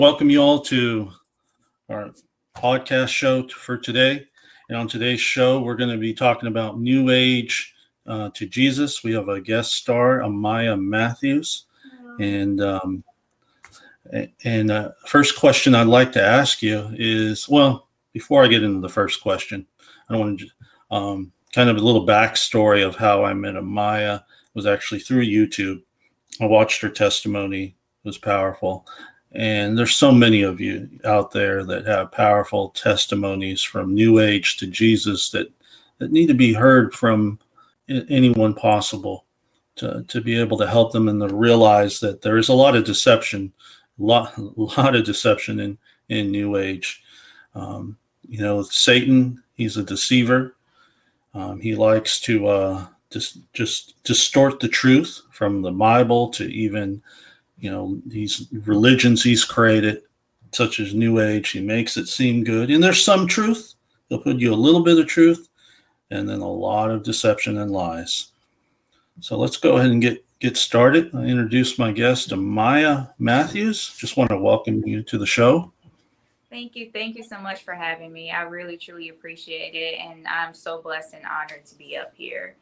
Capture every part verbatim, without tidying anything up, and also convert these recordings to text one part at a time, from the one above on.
welcome you all to our podcast show for today. And on today's show, we're going to be talking about New Age uh, to Jesus. We have a guest star, Amaya Matthews. And um, and uh, first question I'd like to ask you is, well, before I get into the first question, I want to um, kind of a little backstory of how I met Amaya. It was actually through YouTube. I watched her testimony. It was powerful. And there's so many of you out there that have powerful testimonies from New Age to Jesus that, that need to be heard from anyone possible to, to be able to help them and to realize that there is a lot of deception, a lot, a lot of deception in, in New Age. Um, you know, Satan, he's a deceiver. Um, he likes to uh, just, just distort the truth from the Bible to even You know, these religions he's created, such as New Age. He makes it seem good. And there's some truth. He'll put you a little bit of truth and then a lot of deception and lies. So let's go ahead and get, get started. I introduce my guest, Amaya Matthews. Just want to welcome you to the show. Thank you. Thank you so much for having me. I really, truly appreciate it. And I'm so blessed and honored to be up here.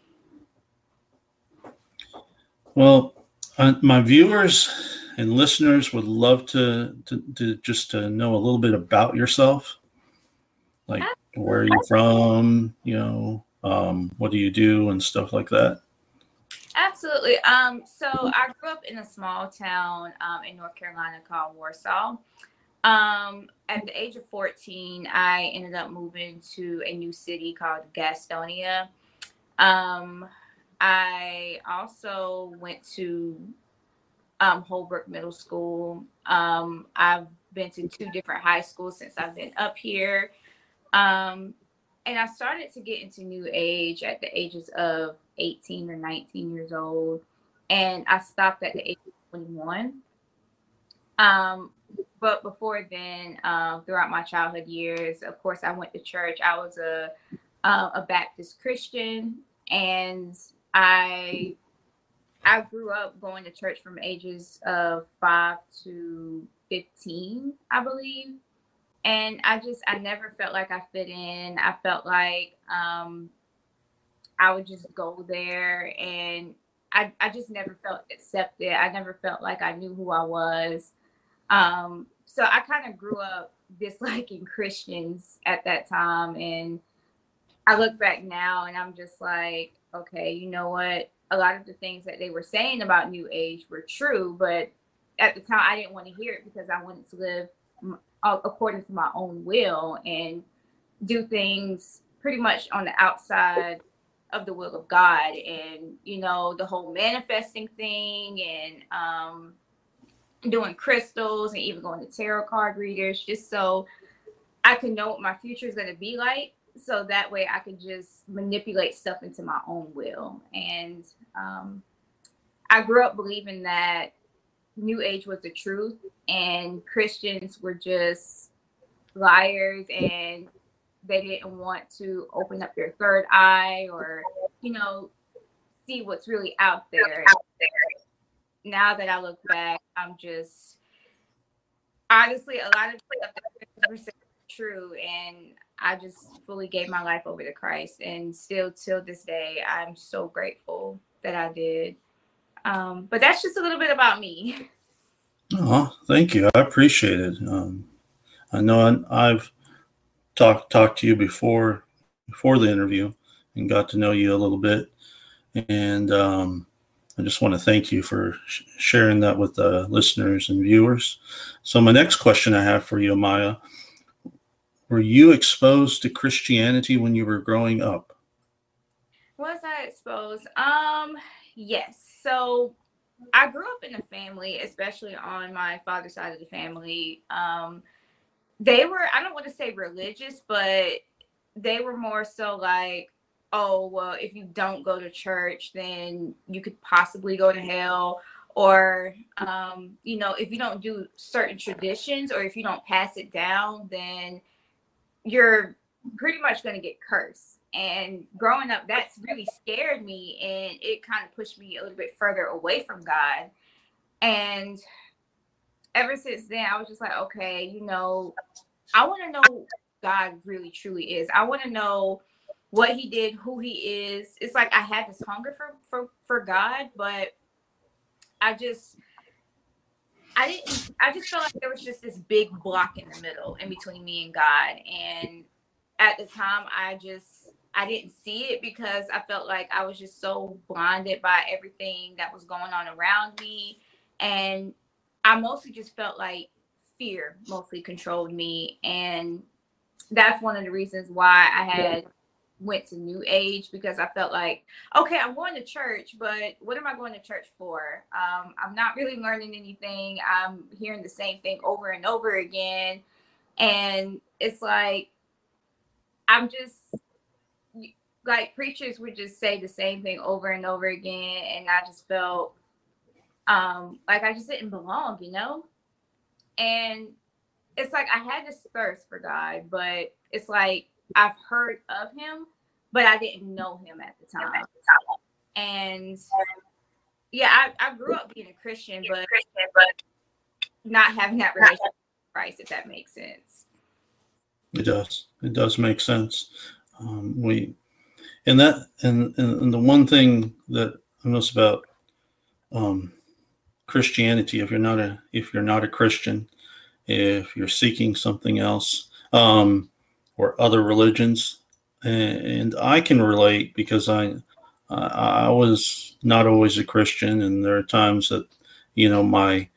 Well, Uh, my viewers and listeners would love to, to, to just to know a little bit about yourself, like where are you from, you know, um, what do you do and stuff like that. Absolutely. Um, so I grew up in a small town um, in North Carolina called Warsaw. Um, at the age of fourteen, I ended up moving to a new city called Gastonia. Um, I also went to um, Holbrook Middle School. Um, I've been to two different high schools since I've been up here. Um, and I started to get into New Age at the ages of eighteen or nineteen years old. And I stopped at the age of twenty-one. Um, but before then, um, throughout my childhood years, of course, I went to church. I was a, uh, a Baptist Christian. And I I grew up going to church from ages of five to fifteen, I believe. And I just, I never felt like I fit in. I felt like um, I would just go there and I, I just never felt accepted. I never felt like I knew who I was. Um, so I kind of grew up disliking Christians at that time. And I look back now and I'm just like, okay, you know what? A lot of the things that they were saying about New Age were true, but at the time I didn't want to hear it because I wanted to live according to my own will and do things pretty much on the outside of the will of God. And, you know, the whole manifesting thing and um, doing crystals and even going to tarot card readers just so I could know what my future is going to be like. So that way I could just manipulate stuff into my own will. And um, I grew up believing that New Age was the truth and Christians were just liars and they didn't want to open up their third eye or, you know, see what's really out there. Now that I look back, I'm just, honestly, a lot of stuff that was true, and I just fully gave my life over to Christ, and still till this day, I'm so grateful that I did. Um, but that's just a little bit about me. Oh, thank you. I appreciate it. Um, I know I, I've talked talked to you before before the interview and got to know you a little bit, and um, I just want to thank you for sh- sharing that with the listeners and viewers. So my next question I have for you, Amaya. Were you exposed to Christianity when you were growing up? Was I exposed? Um, yes. So I grew up in a family, especially on my father's side of the family. Um, they were, I don't want to say religious, but they were more so like, oh, well, if you don't go to church, then you could possibly go to hell. Or, um, you know, if you don't do certain traditions or if you don't pass it down, then you're pretty much going to get cursed. And growing up, that's really scared me, and it kind of pushed me a little bit further away from God. And ever since then, I was just like, okay, you know, I want to know who God really truly is. I want to know what he did, who he is. It's like I had this hunger for for for God, but I just I didn't I just felt like there was just this big block in the middle in between me and God. And at the time I just I didn't see it because I felt like I was just so blinded by everything that was going on around me. And I mostly just felt like fear mostly controlled me. And that's one of the reasons why I had went to New Age, because I felt like, okay, I'm going to church, but what am I going to church for? Um, I'm not really learning anything. I'm hearing the same thing over and over again. And it's like, I'm just, like, preachers would just say the same thing over and over again. And I just felt um, like I just didn't belong, you know? And it's like I had this thirst for God, but it's like I've heard of him, but I didn't know him at the time. And yeah, I, I grew up being a Christian, but not having that relationship with Christ, if that makes sense. It does. It does make sense. Um, we, and that, and, and the one thing that I notice about um, Christianity, if you're not a, if you're not a Christian, if you're seeking something else, um, or other religions, and, and I can relate because I, I, I was not always a Christian, and there are times that, you know, my,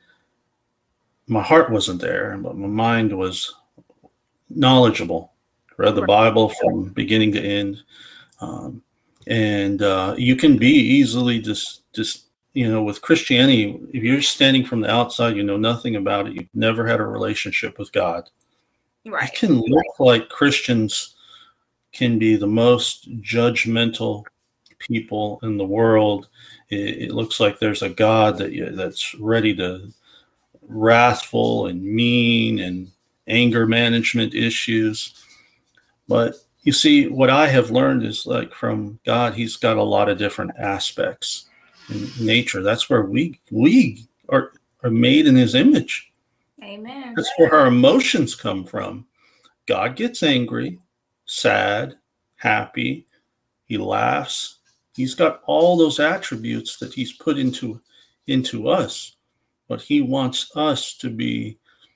my heart wasn't there, but my mind was knowledgeable. Read the Bible from beginning to end, um, and uh, you can be easily just, just. You know, with Christianity, if you're standing from the outside, you know nothing about it, you've never had a relationship with God. Right. It can look like Christians can be the most judgmental people in the world. It, it looks like there's a God that you, that's ready to wrathful and mean and anger management issues. But you see, what I have learned is, like, from God, he's got a lot of different aspects. In nature, that's where we we are are made in his image. Amen. That's where our emotions come from. God gets angry, sad, happy. He laughs. He's got all those attributes that he's put into into us, but he wants us to be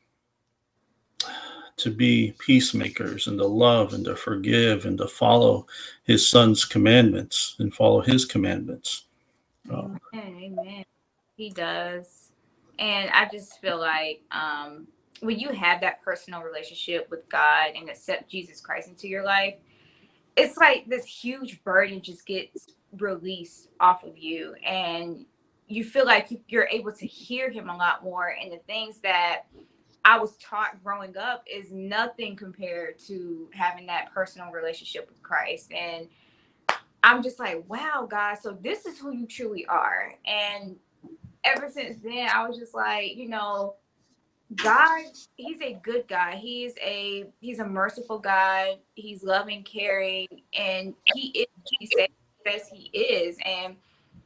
to be peacemakers and to love and to forgive and to follow his son's commandments and follow his commandments. Amen, amen. He does. And I just feel like um, when you have that personal relationship with God and accept Jesus Christ into your life, it's like this huge burden just gets released off of you. And you feel like you're able to hear him a lot more. And the things that I was taught growing up is nothing compared to having that personal relationship with Christ. And I'm just like, wow, God, so this is who you truly are. And ever since then, I was just like, you know, God, he's a good God. He's a he's a merciful God. He's loving, caring, and he is who he says he is. And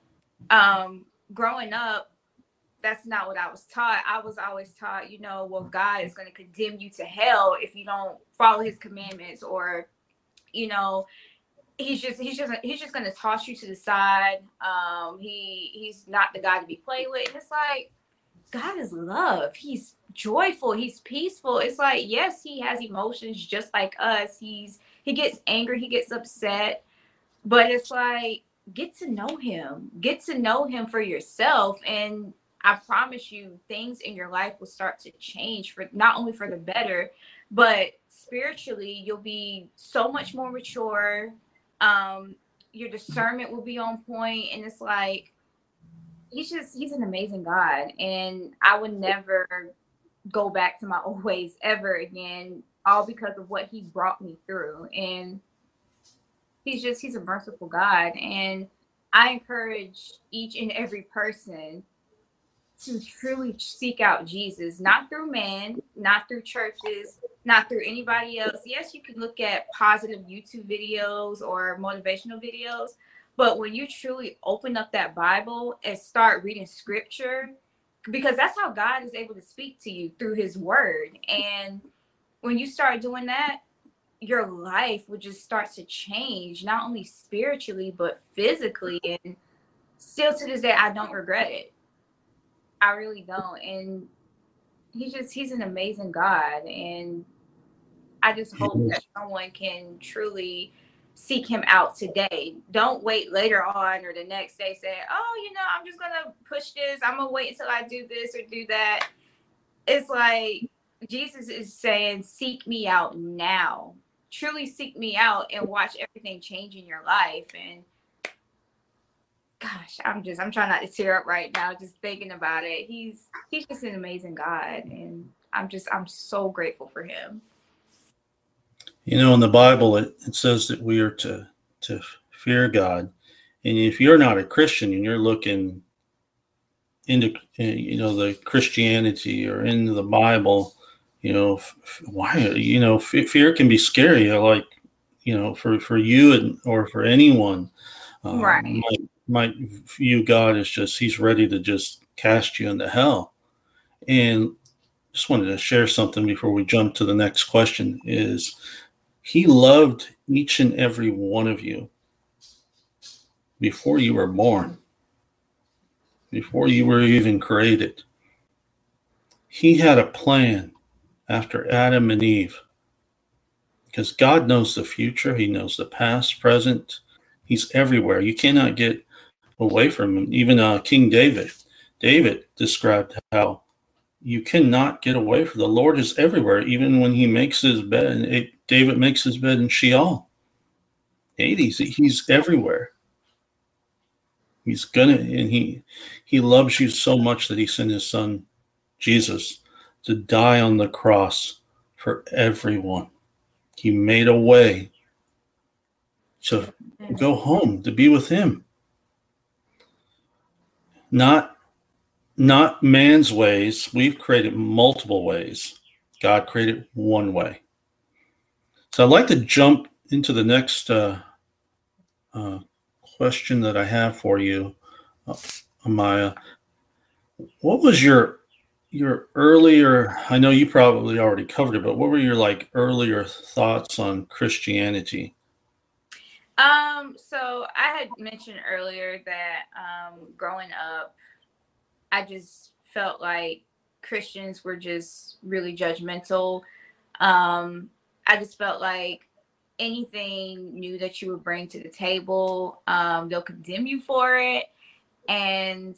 um, growing up, that's not what I was taught. I was always taught, you know, well, God is going to condemn you to hell if you don't follow his commandments, or, you know, He's just he's just he's just gonna toss you to the side. Um, he he's not the guy to be played with. And it's like, God is love. He's joyful. He's peaceful. It's like, yes, he has emotions just like us. He's he gets angry. He gets upset. But it's like, get to know him. Get to know him for yourself. And I promise you, things in your life will start to change, for not only for the better, but spiritually, you'll be so much more mature. Um, your discernment will be on point, and it's like, he's just he's an amazing God, and I would never go back to my old ways ever again, all because of what he brought me through. And he's just he's a merciful God, and I encourage each and every person to truly seek out Jesus, not through man, not through churches, not through anybody else. Yes, you can look at positive YouTube videos or motivational videos, but when you truly open up that Bible and start reading scripture, because that's how God is able to speak to you, through his word. And when you start doing that, your life would just start to change, not only spiritually, but physically. And still to this day, I don't regret it. I really don't. And he's just, he's an amazing God. And I just hope that someone can truly seek him out today. Don't wait later on or the next day say, oh, you know, I'm just going to push this. I'm going to wait until I do this or do that. It's like Jesus is saying, seek me out now. Truly seek me out and watch everything change in your life. And gosh, I'm just, I'm trying not to tear up right now just thinking about it. He's, he's just an amazing God. And I'm just, I'm so grateful for him. You know, in the Bible, it, it says that we are to, to fear God. And if you're not a Christian and you're looking into, you know, the Christianity or into the Bible, you know, f- why, you know, f- fear can be scary. Like, you know, for, for you and, or for anyone, um, right. might, might view God as just, he's ready to just cast you into hell. And just wanted to share something before we jump to the next question is, he loved each and every one of you before you were born, before you were even created. He had a plan after Adam and Eve, because God knows the future. He knows the past, present. He's everywhere. You cannot get away from him. Even uh, King David, David described how you cannot get away from the Lord is everywhere. Even when he makes his bed, it, David makes his bed in Sheol, Hades. He's everywhere. He's gonna, and he he loves you so much that he sent his son Jesus to die on the cross for everyone. He made a way to go home, to be with him. Not Not man's ways. We've created multiple ways. God created one way. So I'd like to jump into the next uh, uh, question that I have for you, uh, Amaya. What was your your earlier? I know you probably already covered it, but what were your like earlier thoughts on Christianity? Um. So I had mentioned earlier that um, growing up, I just felt like Christians were just really judgmental. Um, I just felt like anything new that you would bring to the table, um, they'll condemn you for it. And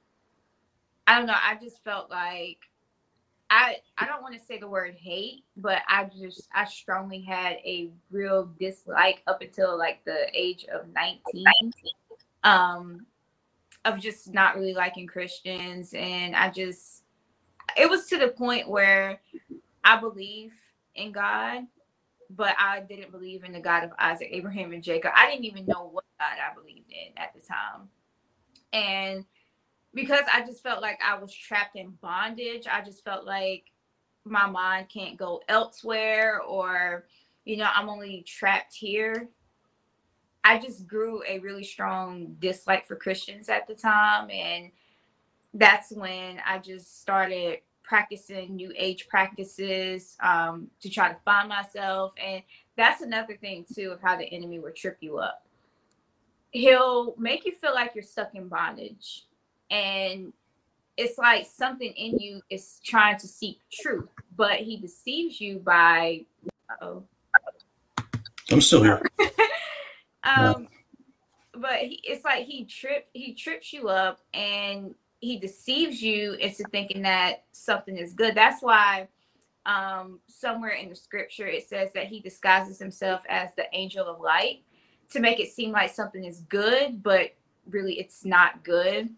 I don't know, I just felt like I I don't want to say the word hate, but I just I strongly had a real dislike up until like the age of nineteen. Um of just not really liking Christians. And I just, it was to the point where I believe in God, but I didn't believe in the God of Isaac, Abraham, and Jacob. I didn't even know what God I believed in at the time. And because I just felt like I was trapped in bondage, I just felt like my mind can't go elsewhere, or, you know, I'm only trapped here. I just grew a really strong dislike for Christians at the time. And that's when I just started practicing new age practices um, to try to find myself. And that's another thing too, of how the enemy will trip you up. He'll make you feel like you're stuck in bondage. And it's like something in you is trying to seek truth, but he deceives you by, uh-oh. I'm still here. Um, but he, it's like he trip he trips you up and he deceives you into thinking that something is good. That's why um, somewhere in the scripture it says that he disguises himself as the angel of light to make it seem like something is good, but really it's not good.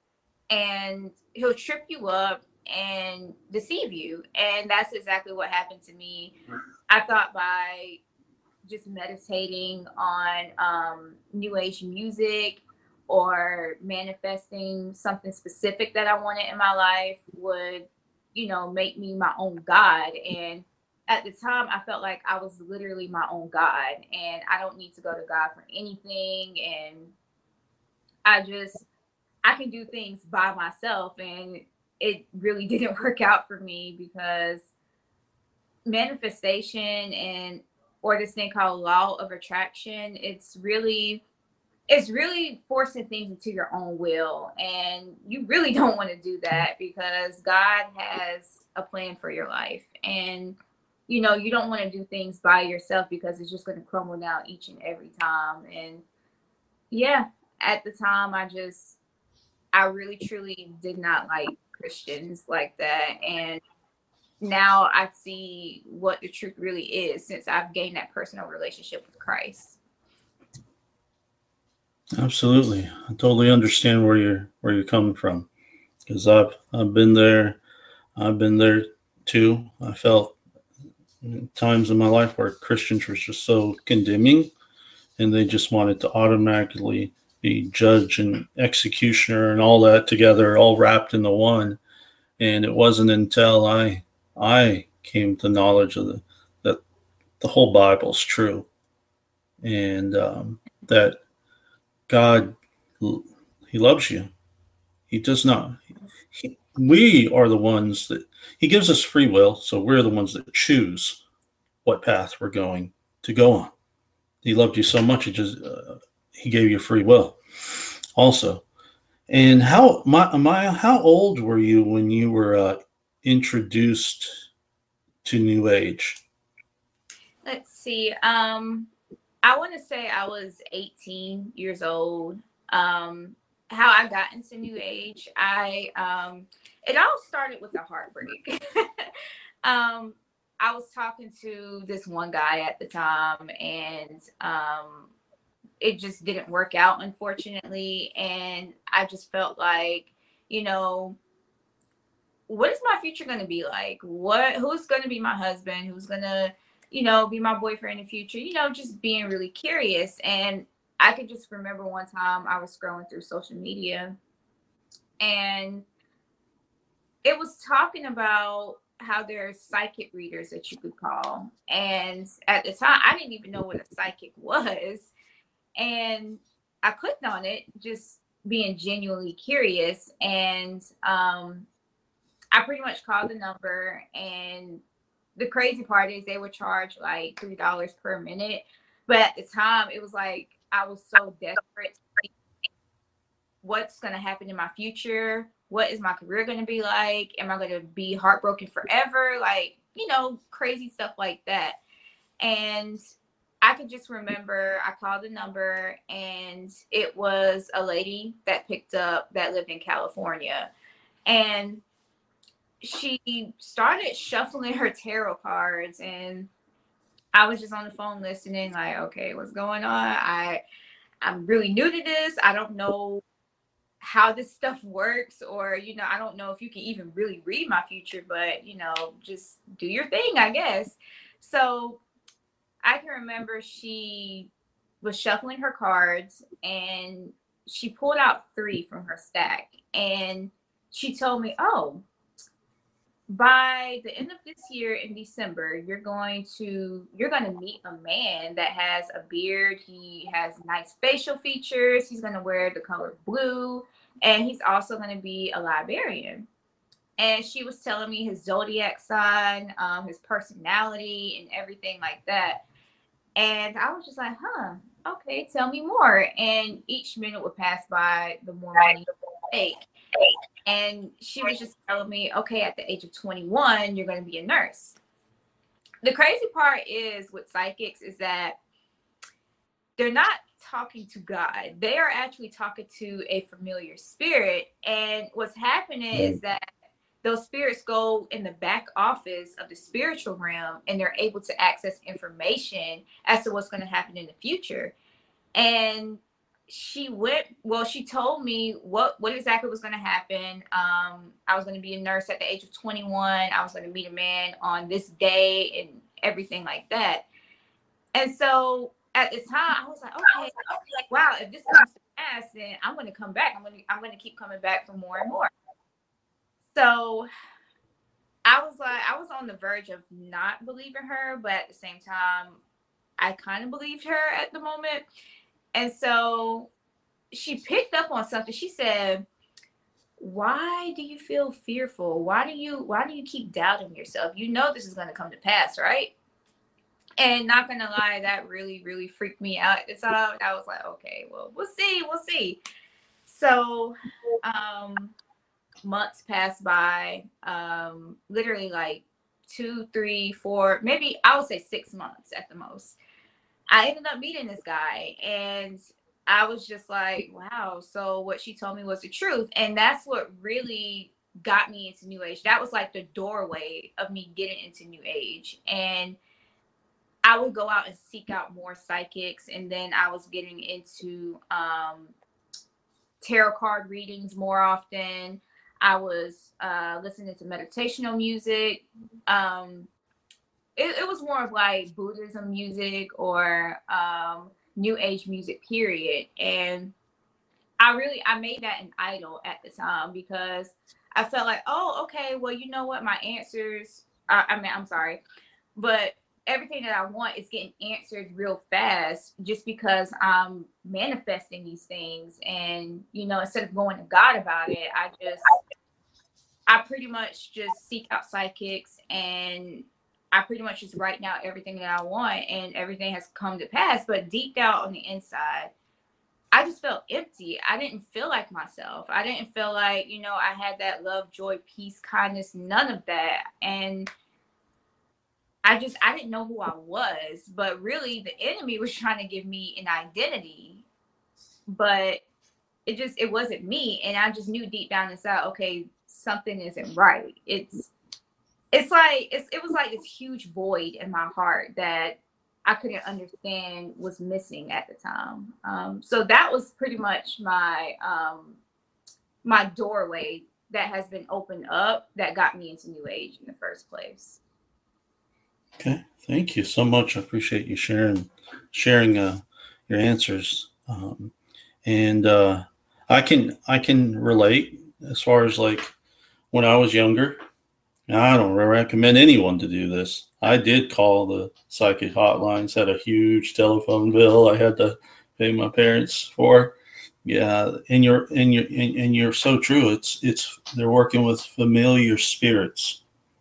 And he'll trip you up and deceive you. And that's exactly what happened to me. I thought by just meditating on um, new age music or manifesting something specific that I wanted in my life would, you know, make me my own God. And at the time I felt like I was literally my own God and I don't need to go to God for anything. And I just, I can do things by myself. And it really didn't work out for me because manifestation and or this thing called law of attraction, it's really it's really forcing things into your own will, and you really don't want to do that because God has a plan for your life, and you know you don't want to do things by yourself because it's just going to crumble down each and every time. And yeah, at the time I just I really truly did not like Christians like that, and now I see what the truth really is since I've gained that personal relationship with Christ. Absolutely. I totally understand where you're where you're coming from, because I've I've been there. I've been there too. I felt times in my life where Christians were just so condemning, and they just wanted to automatically be judge and executioner and all that together, all wrapped into one. And it wasn't until I I came to knowledge of the that the whole Bible's true, and um, that God, He loves you. He does not. He, we are the ones that He gives us free will, so we're the ones that choose what path we're going to go on. He loved you so much, He just uh, He gave you free will, also. And how, Maya, how old were you when you were uh, introduced to New Age? Let's see. Um, I want to say I was eighteen years old. Um, how I got into New Age, I um, it all started with a heartbreak. um, I was talking to this one guy at the time, and um, it just didn't work out, unfortunately. And I just felt like, you know, what is my future going to be like? What, who's going to be my husband? Who's going to, you know, be my boyfriend in the future? You know, just being really curious. And I could just remember one time I was scrolling through social media, and it was talking about how there's psychic readers that you could call. And at the time, I didn't even know what a psychic was. And I clicked on it, just being genuinely curious. And um, I pretty much called the number. And the crazy part is they would charge like three dollars per minute. But at the time, it was like I was so desperate to see what's going to happen in my future. What is my career going to be like? Am I going to be heartbroken forever? Like, you know, crazy stuff like that. And I could just remember I called the number, and it was a lady that picked up that lived in California. And she started shuffling her tarot cards, and I was just on the phone listening, like, okay, what's going on? I, I'm really new to this. I don't know how this stuff works, or, you know, I don't know if you can even really read my future, but, you know, just do your thing, I guess. So I can remember she was shuffling her cards, and she pulled out three from her stack, and she told me, oh, by the end of this year in December, you're going to you're going to meet a man that has a beard. He has nice facial features. He's going to wear the color blue, and he's also going to be a librarian. And she was telling me his zodiac sign, um, his personality, and everything like that. And I was just like, huh, okay, tell me more. And each minute would pass by, the more money you would take. And she was just telling me, okay, at the age of twenty-one, you're going to be a nurse. The crazy part is with psychics is that they're not talking to God. They are actually talking to a familiar spirit. And what's happening mm. is that those spirits go in the back office of the spiritual realm, and they're able to access information as to what's going to happen in the future. And she went, well, she told me what, what exactly was going to happen. Um, I was going to be a nurse at the age of twenty-one. I was going to meet a man on this day and everything like that. And so at the time I was like, okay, okay, wow, if this comes to pass, then I'm going to come back. I'm going to, I'm going to keep coming back for more and more. So I was like, I was on the verge of not believing her, but at the same time, I kind of believed her at the moment. And so she picked up on something. She said, why do you feel fearful? Why do you why do you keep doubting yourself? You know this is going to come to pass, right? And not gonna lie, that really, really freaked me out at the time. I was like, okay, well, we'll see, we'll see. So um months passed by, um, literally like two, three, four, maybe I would say six months at the most. I ended up meeting this guy, and I was just like, wow, so what she told me was the truth. And that's what really got me into New Age. That was like the doorway of me getting into New Age. And I would go out and seek out more psychics, and then I was getting into um, tarot card readings more often. I was uh, listening to meditational music. Um, it, it was more of like Buddhism music or um, New Age music, period. And I really, I made that an idol at the time because I felt like, oh, okay, well, you know what? My answers, I, I mean, I'm sorry, but everything that I want is getting answered real fast just because I'm manifesting these things. And, you know, instead of going to God about it, I just, I pretty much just seek out psychics, and I pretty much just write down everything that I want, and everything has come to pass. But deep down on the inside, I just felt empty. I didn't feel like myself. I didn't feel like, you know, I had that love, joy, peace, kindness, none of that. And I just, I didn't know who I was, but really the enemy was trying to give me an identity, but it just, it wasn't me. And I just knew deep down inside, okay, something isn't right. It's, it's like, it's, it was like this huge void in my heart that I couldn't understand was missing at the time. Um, so that was pretty much my, um, my doorway that has been opened up that got me into New Age in the first place. Okay, thank you so much. I appreciate you sharing sharing uh, your answers, um, and uh, I can I can relate as far as like when I was younger. I don't recommend anyone to do this. I did call the psychic hotlines, had a huge telephone bill I had to pay my parents for. Yeah, and you're and you're and, and you're so true. It's it's they're working with familiar spirits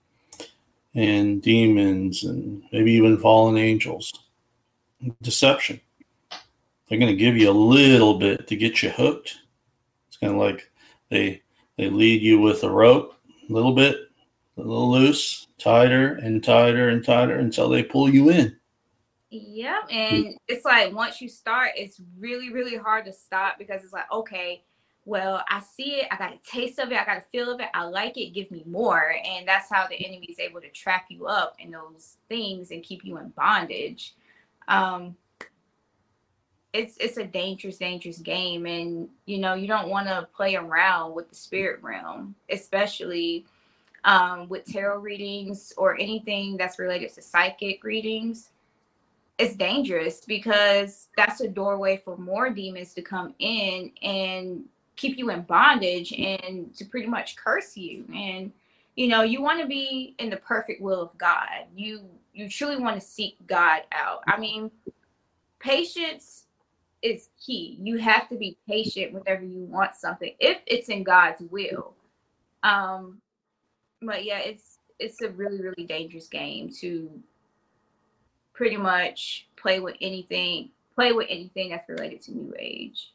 and demons and maybe even fallen angels. Deception. They're going to give you a little bit to get you hooked. It's kind of like they they lead you with a rope, a little bit, a little loose, tighter and tighter and tighter until they pull you in. Yep. And it's like once you start, it's really, really hard to stop because it's like, okay, well, I see it, I got a taste of it, I got a feel of it, I like it, give me more. And that's how the enemy is able to trap you up in those things and keep you in bondage. Um, it's it's a dangerous, dangerous game. And, you know, you don't want to play around with the spirit realm, especially um, with tarot readings or anything that's related to psychic readings. It's dangerous because that's a doorway for more demons to come in and keep you in bondage and to pretty much curse you. And, you know, you want to be in the perfect will of God. You, you truly want to seek God out. I mean, patience is key. You have to be patient whenever you want something, if it's in God's will. Um, but yeah, it's, it's a really, really dangerous game to pretty much play with anything, play with anything that's related to New Age.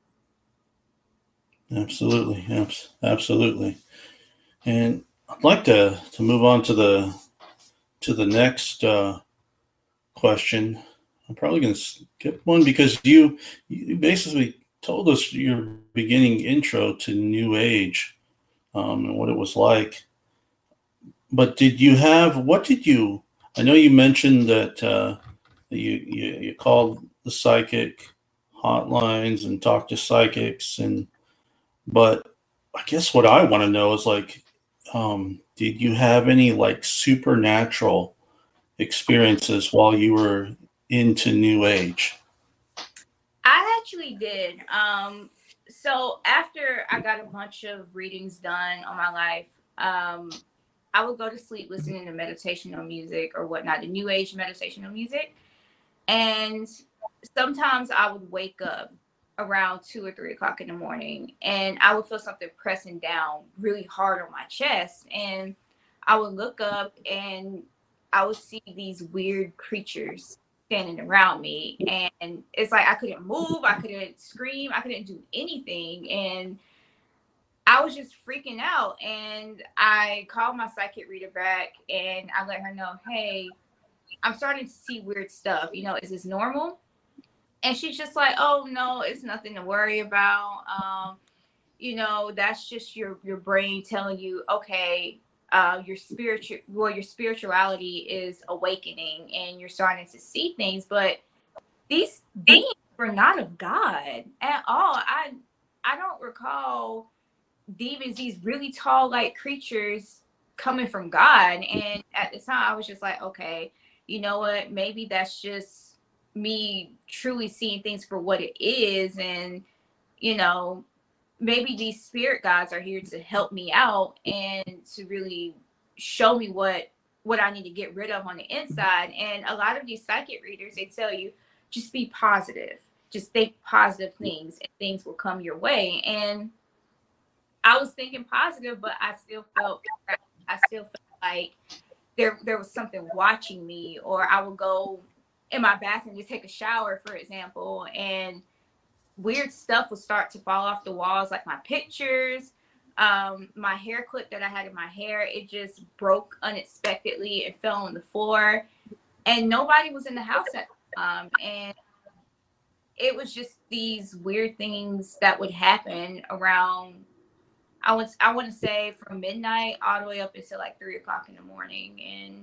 Absolutely, absolutely. And I'd like to, to move on to the to the next uh, question. I'm probably going to skip one because you you basically told us your beginning intro to New Age um, and what it was like. But did you have what did you? I know you mentioned that uh, you, you you called the psychic hotlines and talked to psychics, and but I guess what I want to know is like, um, did you have any like supernatural experiences while you were into New Age? I actually did. Um, so after I got a bunch of readings done on my life, um, I would go to sleep listening to meditational music or whatnot, the New Age meditational music. And sometimes I would wake up around two or three o'clock in the morning, and I would feel something pressing down really hard on my chest, and I would look up and I would see these weird creatures standing around me, and it's like I couldn't move, I couldn't scream, I couldn't do anything, and I was just freaking out. And I called my psychic reader back and I let her know, hey, I'm starting to see weird stuff. You know, is this normal? And she's just like, oh no, it's nothing to worry about. Um, you know, that's just your your brain telling you, okay, uh, your spiritual well, your spirituality is awakening and you're starting to see things. But these beings were not of God at all. I I don't recall demons, these really tall like creatures coming from God. And at the time I was just like, okay, you know what, maybe that's just me truly seeing things for what it is. And you know, maybe these spirit guides are here to help me out and to really show me what what I need to get rid of on the inside. And a lot of these psychic readers, they tell you, just be positive, just think positive things and things will come your way. And I was thinking positive, but I still felt I still felt like there there was something watching me. Or I would go in my bathroom to take a shower, for example, and weird stuff would start to fall off the walls, like my pictures, um, my hair clip that I had in my hair. It just broke unexpectedly. It fell on the floor, and nobody was in the house at the time. And it was just these weird things that would happen around, I was I want to say from midnight all the way up until like three o'clock in the morning. And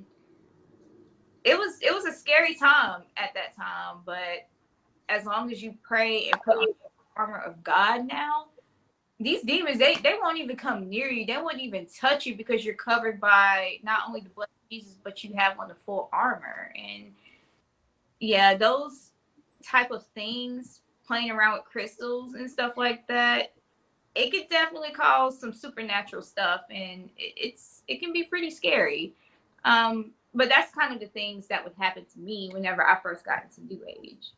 it was it was a scary time at that time. But as long as you pray and put on the armor of God now, these demons, they, they won't even come near you. They won't even touch you because you're covered by not only the blood of Jesus, but you have on the full armor. And yeah, those type of things, playing around with crystals and stuff like that, it could definitely cause some supernatural stuff, and it, it's it can be pretty scary. Um, but that's kind of the things that would happen to me whenever I first got into New Age.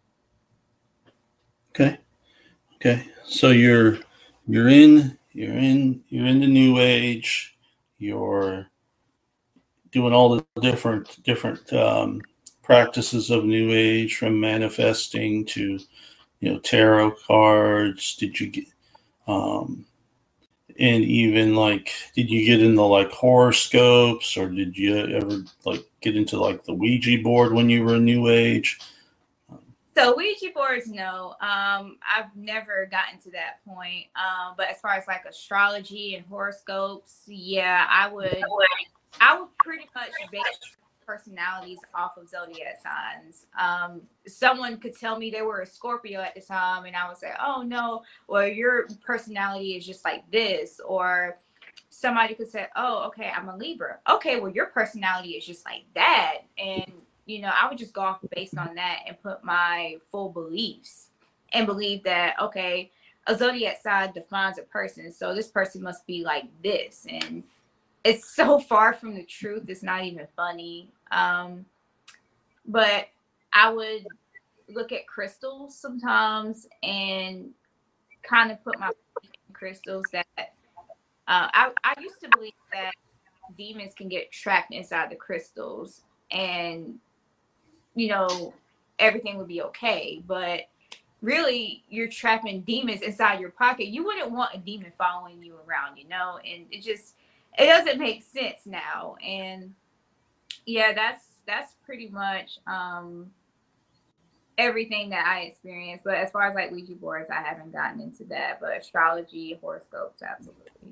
Okay. Okay. So you're you're in you're in you're in the New Age. You're doing all the different different um, practices of New Age, from manifesting to, you know, tarot cards. Did you get um, and even like, did you get into like horoscopes, or did you ever like get into like the Ouija board when you were in New Age? So Ouija boards, no. Um, I've never gotten to that point. Um, but as far as like astrology and horoscopes, yeah, I would, I would pretty much base personalities off of zodiac signs. Um, someone could tell me they were a Scorpio at the time, and I would say, "Oh no, well your personality is just like this." Or somebody could say, "Oh, okay, I'm a Libra." Okay, well your personality is just like that, and you know, I would just go off based on that and put my full beliefs and believe that, okay, a zodiac sign defines a person, so this person must be like this. And it's so far from the truth, it's not even funny. Um, but I would look at crystals sometimes and kind of put my belief in crystals that uh, I, I used to believe that demons can get trapped inside the crystals, and you know, everything would be okay. But really, you're trapping demons inside your pocket. You wouldn't want a demon following you around, you know, and it just, it doesn't make sense now. And yeah, that's that's pretty much um everything that I experienced. But as far as like Ouija boards, I haven't gotten into that. But astrology, horoscopes, absolutely.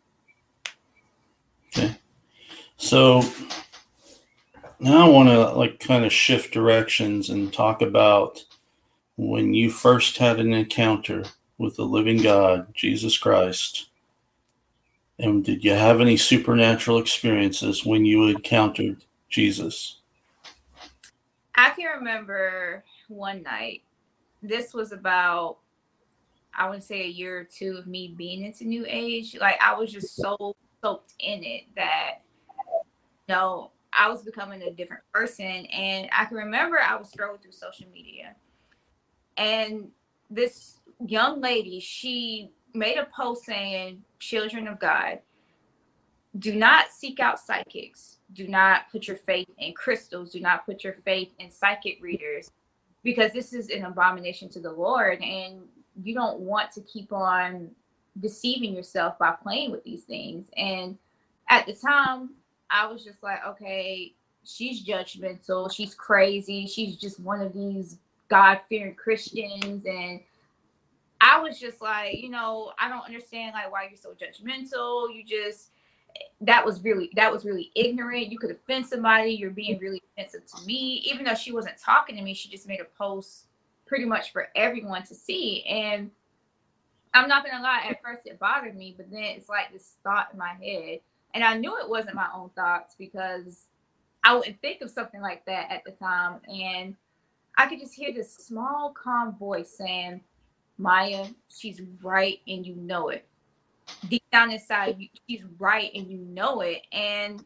Okay. So now I want to like kind of shift directions and talk about when you first had an encounter with the living God, Jesus Christ. And did you have any supernatural experiences when you encountered Jesus? I can remember one night. This was about, I would say, a year or two of me being into New Age. Like, I was just so soaked in it that, you know, I was becoming a different person. And I can remember I was scrolling through social media, and this young lady, she made a post saying, children of God, do not seek out psychics. Do not put your faith in crystals. Do not put your faith in psychic readers, because this is an abomination to the Lord. And you don't want to keep on deceiving yourself by playing with these things. And at the time, I was just like, okay, she's judgmental. She's crazy. She's just one of these God-fearing Christians. And I was just like, you know, I don't understand like why you're so judgmental. You just, that was really, that was really ignorant. You could offend somebody. You're being really offensive to me. Even though she wasn't talking to me, she just made a post pretty much for everyone to see. And I'm not gonna lie, at first it bothered me, but then it's like this thought in my head. And I knew it wasn't my own thoughts, because I wouldn't think of something like that at the time. And I could just hear this small, calm voice saying, Maya, she's right and you know it. Deep down inside, she's right and you know it. And,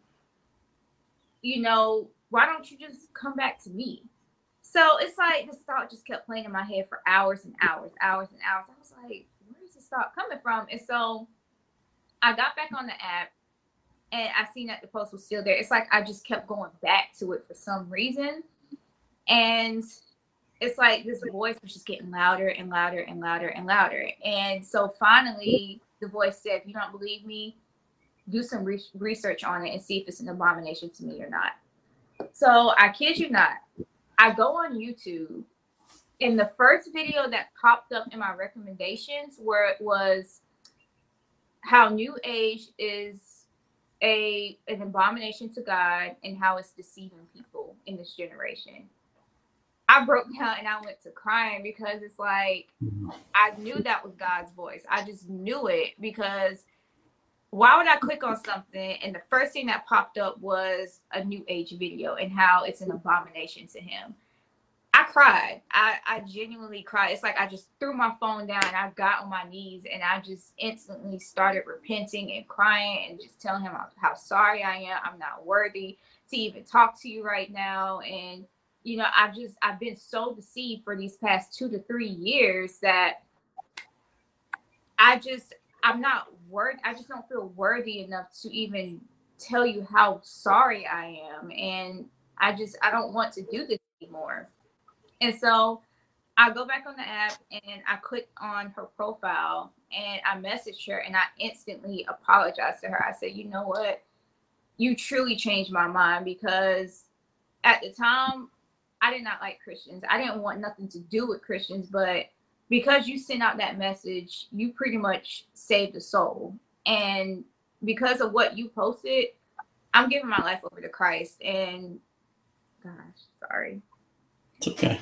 you know, why don't you just come back to me? So it's like this thought just kept playing in my head for hours and hours, hours and hours. I was like, where is this thought coming from? And so I got back on the app and I seen that the post was still there. It's like I just kept going back to it for some reason. And it's like this voice was just getting louder and louder and louder and louder. And so finally, the voice said, if you don't believe me, do some re- research on it and see if it's an abomination to me or not. So I kid you not, I go on YouTube, and the first video that popped up in my recommendations where it was how New Age is a an abomination to God and how it's deceiving people in this generation. I broke down and I went to crying, because it's like, I knew that was God's voice. I just knew it, because why would I click on something and the first thing that popped up was a New Age video and how it's an abomination to him? I cried. I, I genuinely cried. It's like I just threw my phone down and I got on my knees and I just instantly started repenting and crying and just telling him how, how sorry I am. I'm not worthy to even talk to you right now. And you know, I've just, I've been so deceived for these past two to three years that I just, I'm not worth, I just don't feel worthy enough to even tell you how sorry I am. And I just, I don't want to do this anymore. And so I go back on the app and I click on her profile and I messaged her and I instantly apologized to her. I said, you know what? You truly changed my mind, because at the time, I did not like Christians. I didn't want nothing to do with Christians, but because you sent out that message, you pretty much saved a soul. And because of what you posted, I'm giving my life over to Christ. And gosh, sorry. It's okay.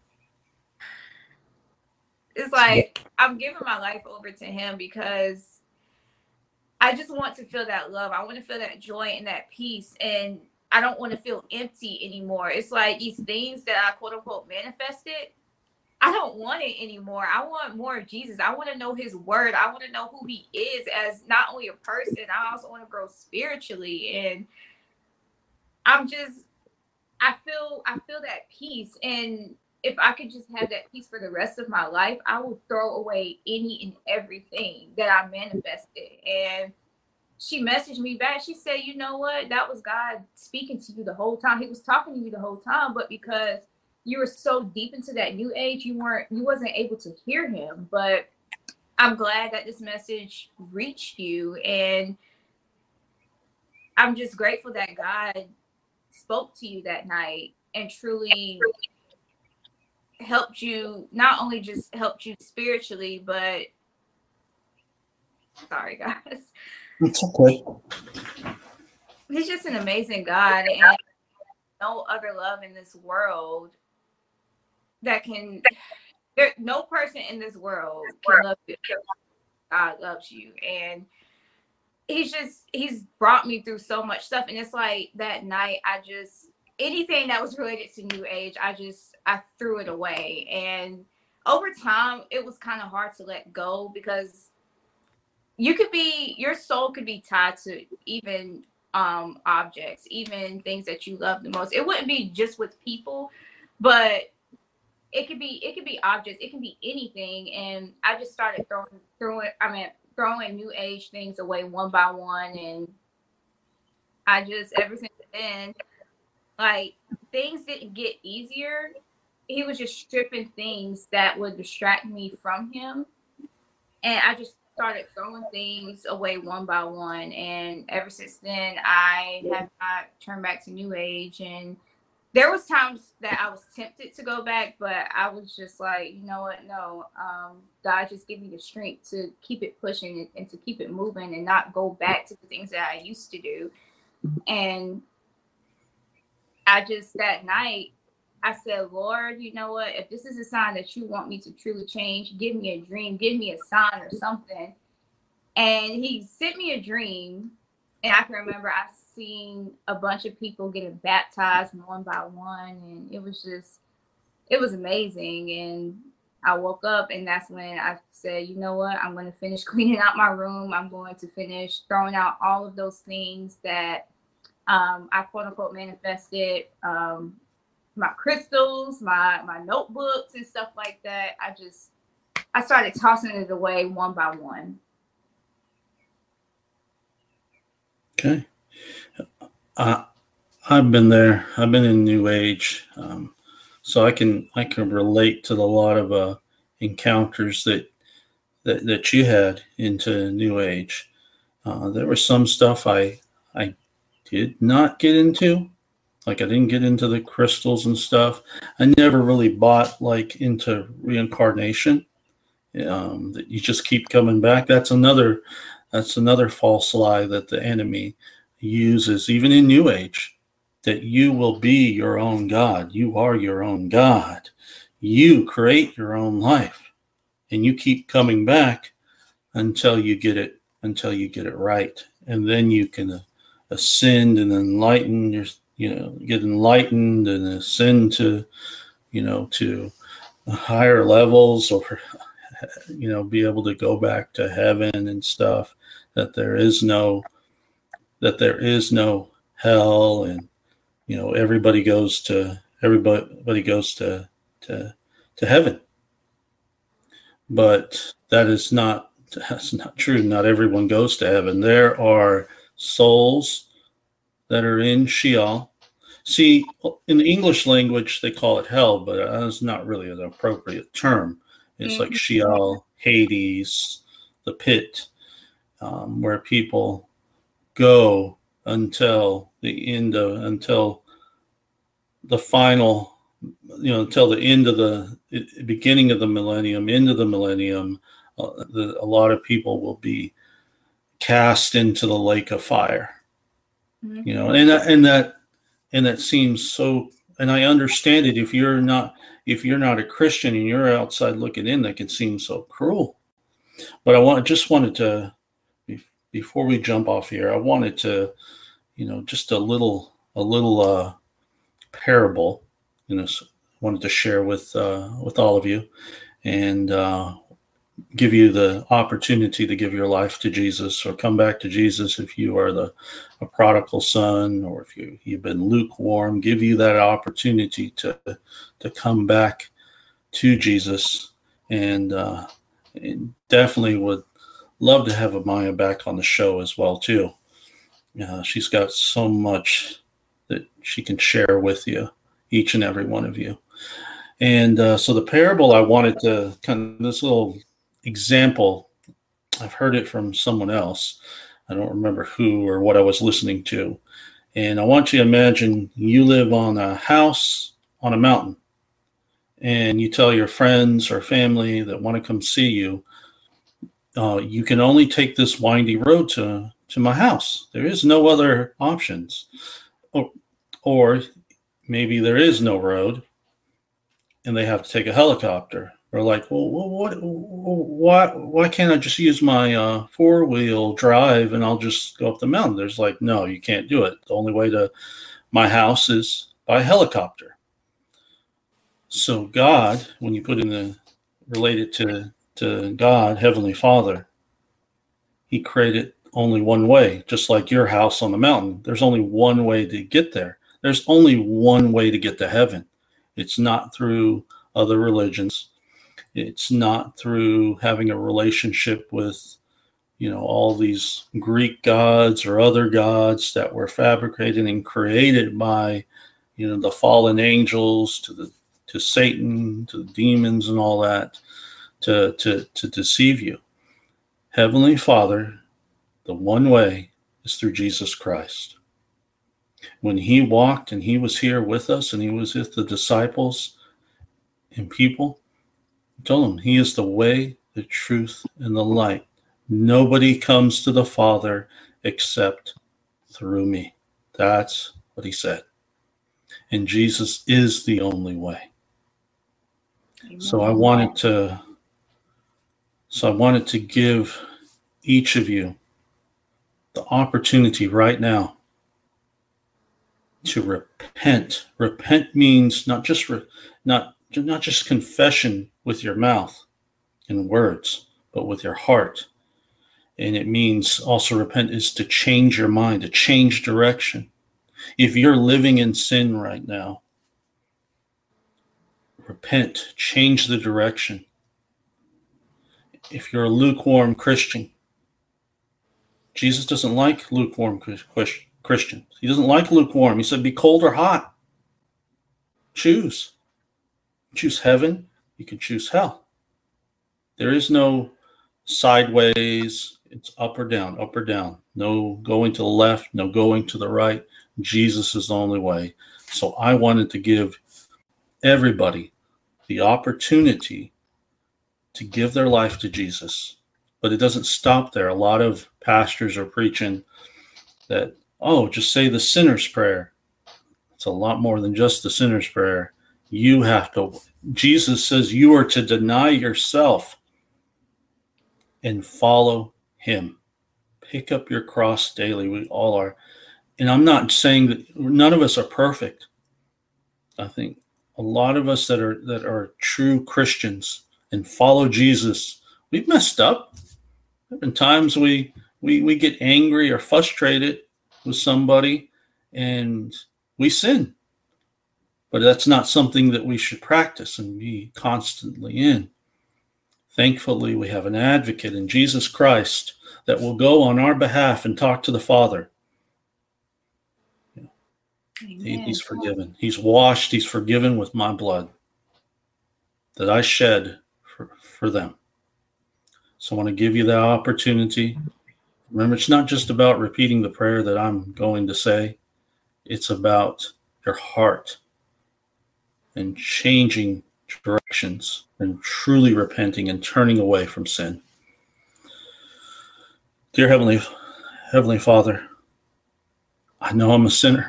It's like I'm giving my life over to him because I just want to feel that love. I want to feel that joy and that peace. And I don't want to feel empty anymore. It's like these things that I quote unquote manifested, I don't want it anymore. I want more of Jesus. I want to know his word. I want to know who he is as not only a person, I also want to grow spiritually. And I'm just, I feel, I feel that peace. And if I could just have that peace for the rest of my life, I will throw away any and everything that I manifested. And she messaged me back. She said, you know what? That was God speaking to you the whole time. He was talking to you the whole time, but because you were so deep into that new age, you weren't, you wasn't able to hear him. But I'm glad that this message reached you. And I'm just grateful that God spoke to you that night and truly helped you, not only just helped you spiritually, but sorry guys. It's okay. He's just an amazing God, and no other love in this world that can, there, no person in this world can love you. God loves you. And he's just, he's brought me through so much stuff. And it's like that night, I just, anything that was related to New Age, I just, I threw it away. And over time, it was kind of hard to let go, because you could be, your soul could be tied to even um, objects, even things that you love the most. It wouldn't be just with people, but it could be it could be objects, it can be anything. And I just started throwing throwing I mean throwing new age things away one by one. And I just ever since then, like, things didn't get easier. He was just stripping things that would distract me from him. And I just started throwing things away one by one. And ever since then, I have not turned back to New Age. And there was times that I was tempted to go back, but I was just like, you know what? No, um, God just give me the strength to keep it pushing and to keep it moving and not go back to the things that I used to do. And I just, that night, I said, Lord, you know what? If this is a sign that you want me to truly change, give me a dream, give me a sign or something. And he sent me a dream. And I can remember I seen a bunch of people getting baptized one by one. And it was just, it was amazing. And I woke up, and that's when I said, you know what? I'm going to finish cleaning out my room. I'm going to finish throwing out all of those things that um, I quote unquote manifested. Um, my crystals, my my notebooks and stuff like that. I just, I started tossing it away one by one. Okay. Uh, I've been there. I've been in New Age. Um, so I can, I can relate to a lot of uh, encounters that, that, that you had into New Age. Uh, there was some stuff I, I did not get into. Like, I didn't get into the crystals and stuff. I never really bought like into reincarnation. Um, that you just keep coming back. That's another, that's another false lie that the enemy uses, even in New Age, that you will be your own God. You are your own God. You create your own life, and you keep coming back until you get it, until you get it right, and then you can ascend and enlighten your. You know, get enlightened and ascend to, you know, to higher levels, or, you know, be able to go back to heaven and stuff. That there is no, that there is no hell, and, you know, everybody goes to everybody goes to to to heaven. But that is not that's not true. Not everyone goes to heaven. There are souls that are in Sheol. See, in the English language, they call it hell, but that's not really an appropriate term. It's mm-hmm. like Sheol, Hades, the pit, um, where people go until the end of, until the final, you know, until the end of the beginning of the millennium, end of the millennium. Uh, the, a lot of people will be cast into the lake of fire. You know, and and that and that seems so, and I understand it. If you're not if you're not a Christian and you're outside looking in, that can seem so cruel. But I want just wanted to, before we jump off here, I wanted to, you know, just a little a little uh, parable, you know, wanted to share with uh, with all of you, and uh, give you the opportunity to give your life to Jesus, or come back to Jesus if you are the a prodigal son, or if you, you've been lukewarm. Give you that opportunity to to come back to Jesus, and, uh, and definitely would love to have Amaya back on the show as well too. Uh, she's got so much that she can share with you, each and every one of you. And uh, so the parable I wanted to kind of, this little example, I've heard it from someone else. I don't remember who or what I was listening to. And I want you to imagine you live on a house on a mountain, and you tell your friends or family that want to come see you, uh, you can only take this windy road to, to my house. There is no other options. Or, or maybe there is no road, and they have to take a helicopter. Or like, well, what, why, why can't I just use my uh, four-wheel drive and I'll just go up the mountain? There's like, no, you can't do it. The only way to my house is by helicopter. So God, when you put in the, related to, to God, Heavenly Father, he created only one way, just like your house on the mountain. There's only one way to get there. There's only one way to get to heaven. It's not through other religions. It's not through having a relationship with, you know, all these Greek gods or other gods that were fabricated and created by, you know, the fallen angels to the to Satan, to the demons and all that, to to to deceive you. Heavenly Father, the one way is through Jesus Christ. When he walked and he was here with us and he was with the disciples and people, I told them he is the way, the truth, and the light. Nobody comes to the Father except through me. That's what he said. And Jesus is the only way. Amen. So I wanted to so I wanted to give each of you the opportunity right now to repent. Repent means not just re, not not just confession with your mouth and words, but with your heart. And it means also repent is to change your mind, to change direction. If you're living in sin right now, repent, change the direction. If you're a lukewarm Christian, Jesus doesn't like lukewarm Christians. He doesn't like lukewarm. He said, be cold or hot. Choose. Choose heaven. You can choose hell. There is no sideways. It's up or down, up or down. No going to the left, no going to the right. Jesus is the only way. So I wanted to give everybody the opportunity to give their life to Jesus. But it doesn't stop there. A lot of pastors are preaching that, oh, just say the sinner's prayer. It's a lot more than just the sinner's prayer. You have to, Jesus says you are to deny yourself and follow him. Pick up your cross daily. We all are. And I'm not saying that none of us are perfect. I think a lot of us that are that are true Christians and follow Jesus, we've messed up. There have been times we we we get angry or frustrated with somebody and we sin. But that's not something that we should practice and be constantly in. Thankfully, we have an advocate in Jesus Christ that will go on our behalf and talk to the Father. He, he's forgiven. He's washed. He's forgiven with my blood that I shed for, for them. So I want to give you that opportunity. Remember, it's not just about repeating the prayer that I'm going to say. It's about your heart and changing directions and truly repenting and turning away from sin. Dear Heavenly, Heavenly Father, I know I'm a sinner.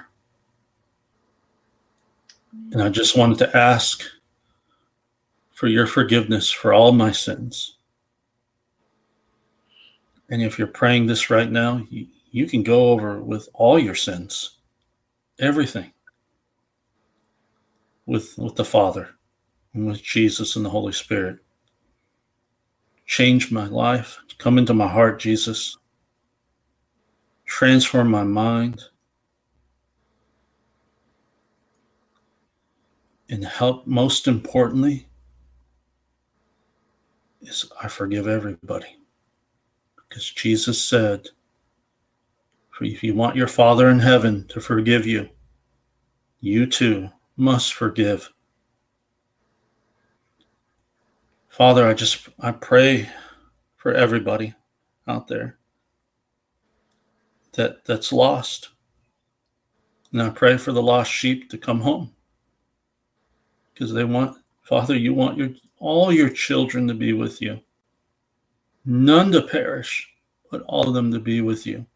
And I just wanted to ask for your forgiveness for all my sins. And if you're praying this right now, you, you can go over with all your sins, everything, with, with the Father and with Jesus and the Holy Spirit. Change my life. Come into my heart, Jesus. Transform my mind. And help, most importantly, is I forgive everybody. Because Jesus said, if you want your Father in heaven to forgive you, you too must forgive. Father, I just, I pray for everybody out there that, that's lost. And I pray for the lost sheep to come home. Because they want, Father, you want your all your children to be with you. None to perish, but all of them to be with you.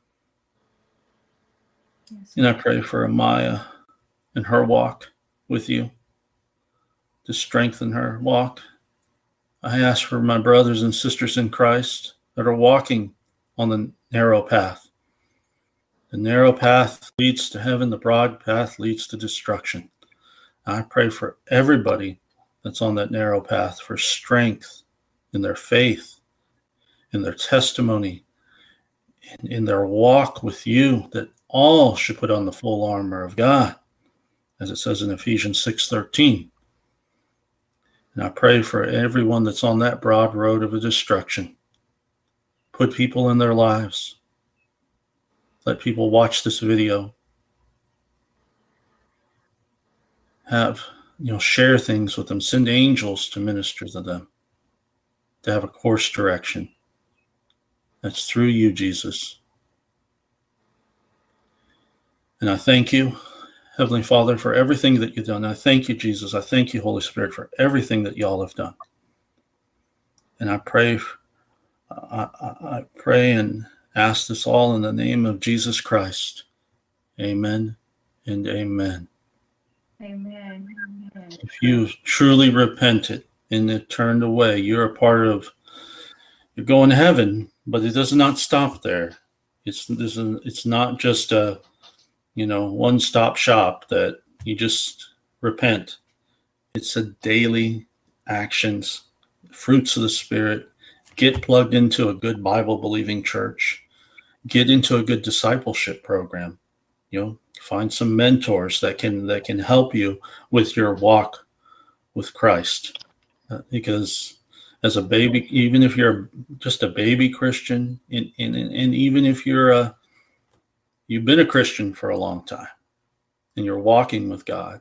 Yes. And I pray for Amaya and her walk with you, to strengthen her walk. I ask for my brothers and sisters in Christ that are walking on the narrow path. The narrow path leads to heaven. The broad path leads to destruction. I pray for everybody that's on that narrow path for strength in their faith, in their testimony, in, in their walk with you, that all should put on the full armor of God, as it says in Ephesians six thirteen. And I pray for everyone that's on that broad road of destruction. Put people in their lives. Let people watch this video. Have, you know, share things with them. Send angels to minister to them. To have a course direction. That's through you, Jesus. And I thank you, Heavenly Father, for everything that you've done. I thank you, Jesus. I thank you, Holy Spirit, for everything that y'all have done. And I pray, I, I, I pray and ask this all in the name of Jesus Christ. Amen and amen. Amen. Amen. If you truly repented and turned away, you're a part of, you're going to heaven, but it does not stop there. It's, it's not just a, you know, one-stop shop that you just repent. It's a daily actions, fruits of the Spirit. Get plugged into a good Bible-believing church. Get into a good discipleship program. You know, find some mentors that can that can help you with your walk with Christ. Uh, because as a baby, even if you're just a baby Christian, and, and, and even if you're a You've been a Christian for a long time and you're walking with God.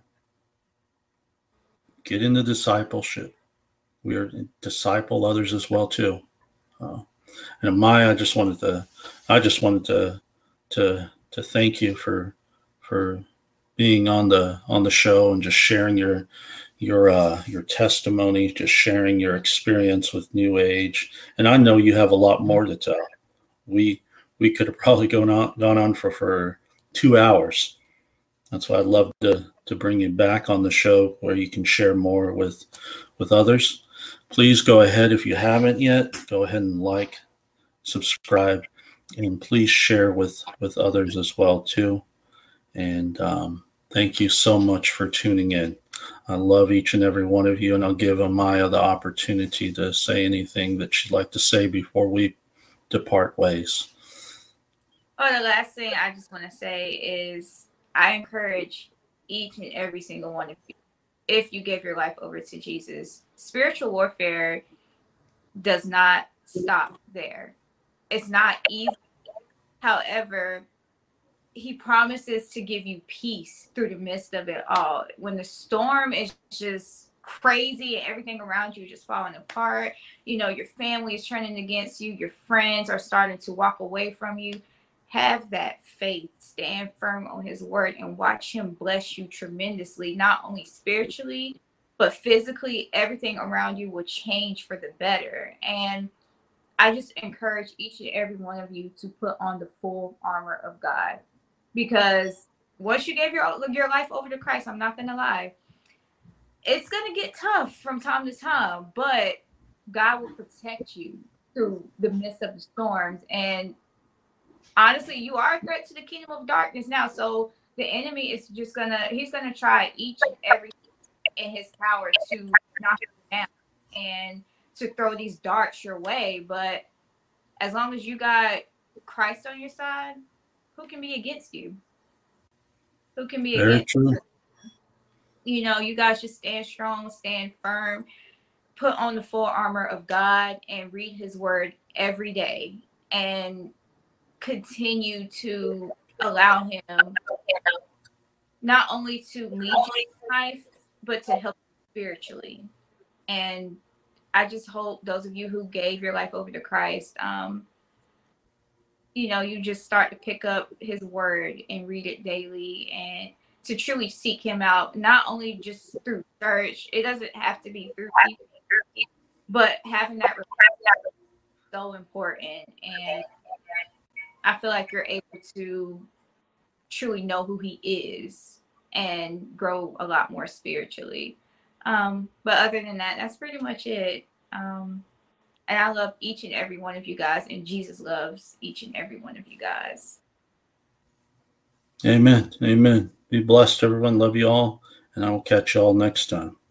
Get into discipleship. We are disciple others as well too. Uh, and Maya, I just wanted to, I just wanted to, to, to thank you for, for being on the, on the show and just sharing your, your, uh, your testimony, just sharing your experience with New Age. And I know you have a lot more to tell. We, We could have probably gone on, gone on for, for two hours. That's why I'd love to, to bring you back on the show where you can share more with, with others. Please go ahead, if you haven't yet, go ahead and like, subscribe, and please share with, with others as well too. And um, thank you so much for tuning in. I love each and every one of you, and I'll give Amaya the opportunity to say anything that she'd like to say before we depart ways. Oh, the last thing I just want to say is I encourage each and every single one of you, if you give your life over to Jesus, spiritual warfare does not stop there. It's not easy. However, he promises to give you peace through the midst of it all. When the storm is just crazy and everything around you is just falling apart, you know, your family is turning against you, your friends are starting to walk away from you, have that faith, stand firm on his word, and watch him bless you tremendously, not only spiritually, but physically. Everything around you will change for the better. And I just encourage each and every one of you to put on the full armor of God, because once you gave your, your life over to Christ, I'm not going to lie, it's going to get tough from time to time, but God will protect you through the midst of the storms. And honestly, you are a threat to the kingdom of darkness now. So the enemy is just gonna, he's gonna try each and every in his power to knock you down and to throw these darts your way. But as long as you got Christ on your side, who can be against you? Who can be Very against true. you? You know, you guys just stand strong, stand firm, put on the full armor of God, and read his word every day, and continue to allow him not only to lead you in life, but to help you spiritually. And I just hope those of you who gave your life over to Christ, um, you know, you just start to pick up his word and read it daily, and to truly seek him out, not only just through church. It doesn't have to be through people, but having that relationship is so important. And I feel like you're able to truly know who he is and grow a lot more spiritually. Um, but other than that, that's pretty much it. Um, and I love each and every one of you guys, and Jesus loves each and every one of you guys. Amen. Amen. Be blessed, everyone. Love you all. And I will catch you all next time.